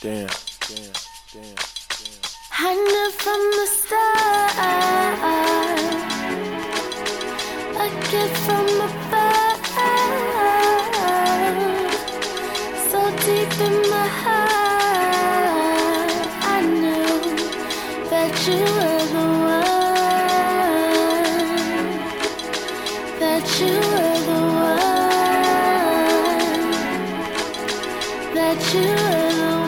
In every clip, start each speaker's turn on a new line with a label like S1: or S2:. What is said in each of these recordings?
S1: Damn, damn, damn, damn.
S2: I knew from the start I get from above, so deep in my heart. I knew that you were the one, that you were the one, that you were the one.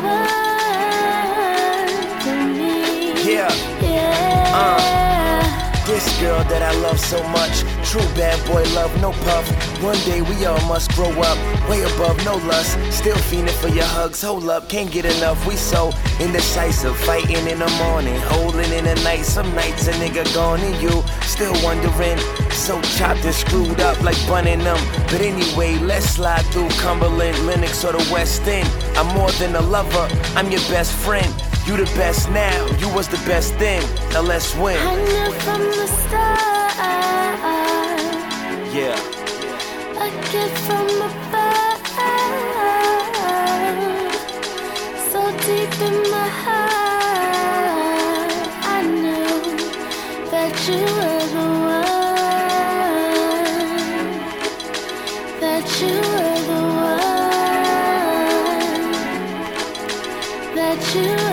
S1: This girl that I love so much, true bad boy love, no puff. One day we all must grow up, way above, no lust. Still fiending for your hugs, hold up, can't get enough. We so indecisive, fighting in the morning, holding in the night. Some nights a nigga gone and you still wondering. So chopped and screwed up like bunning them. But anyway, let's slide through Cumberland, Lennox or the West End. I'm more than a lover, I'm your best friend. You the best now, you was the best then. Now let's win.
S2: I knew from the start.
S1: Yeah.
S2: I get from above, so deep in my heart. I knew that you were the one, that you were the one, that you were.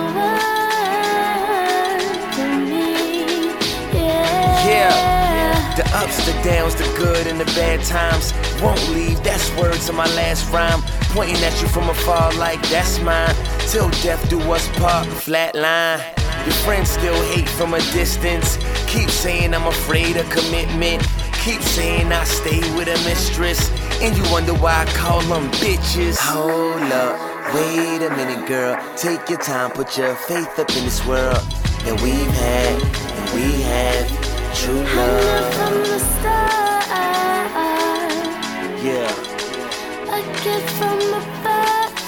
S1: The ups, the downs, the good and the bad times won't leave, that's words of my last rhyme. Pointing at you from afar like that's mine. Till death do us part, flat line. Your friends still hate from a distance. Keep saying I'm afraid of commitment. Keep saying I stay with a mistress. And you wonder why I call them bitches. Hold up, wait a minute girl. Take your time, put your faith up in this world that we've had, and we have true love.
S2: I knew from the start.
S1: Yeah.
S2: I get from above,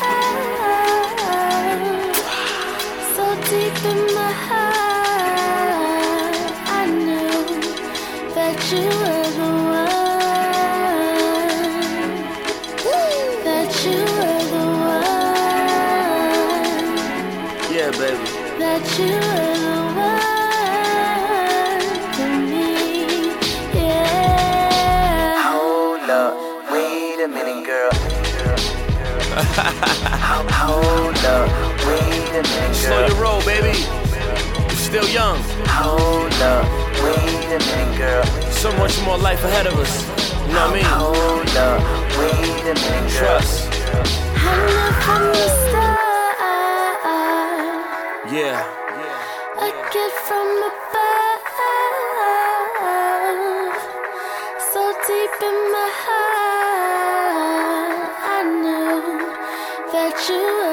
S2: so deep in my heart. I knew that you were the one, that you were the one.
S1: Yeah, baby.
S2: That you were the one.
S1: Wait a minute, girl. Hold up, wait a minute, girl. Slow your roll, baby. You're still young. Hold up, wait a minute, girl. So much more life ahead of us. You know what I mean? Hold up, wait a minute, girl. Trust.
S2: I knew from the start.
S1: Yeah.
S2: I get from above, so deep in my heart. I knew that you